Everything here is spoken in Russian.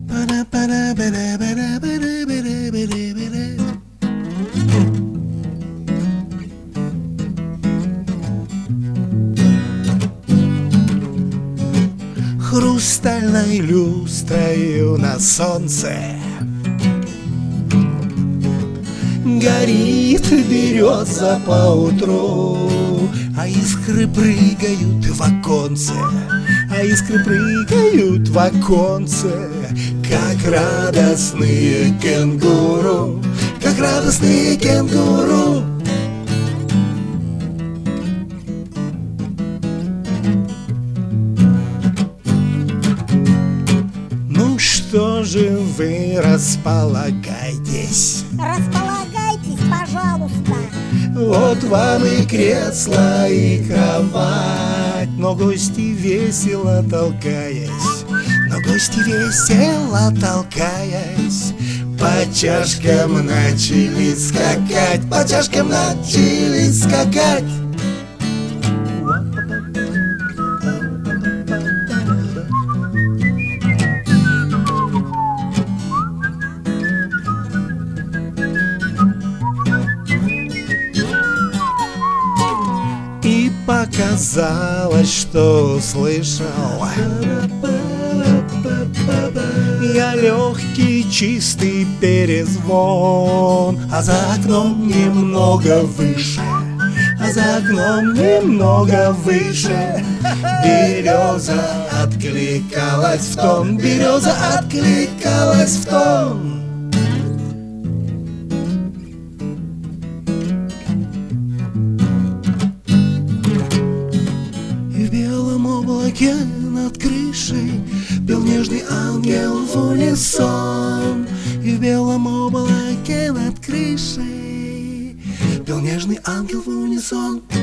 Хрустальной люстрою на солнце горит береза поутру, а искры прыгают в оконце, а искры прыгают в оконце, как радостные кенгуру, как радостные кенгуру. Ну что же вы располагайтесь? Располагайтесь, пожалуйста. Вот вам и кресло, и кровать, но гости весело толкаясь, но гости весело толкаясь, по чашкам начали скакать, по чашкам начали скакать. И показалось, что услышал я легкий чистый перезвон, а за окном немного выше, а за окном немного выше береза откликалась в тон, береза откликалась в тон. И в белом облаке над крышей пел нежный ангел в унисон. И в белом облаке над крышей пел нежный ангел в унисон.